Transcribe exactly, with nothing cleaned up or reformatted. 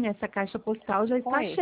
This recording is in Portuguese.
sim, essa caixa postal já com está esse.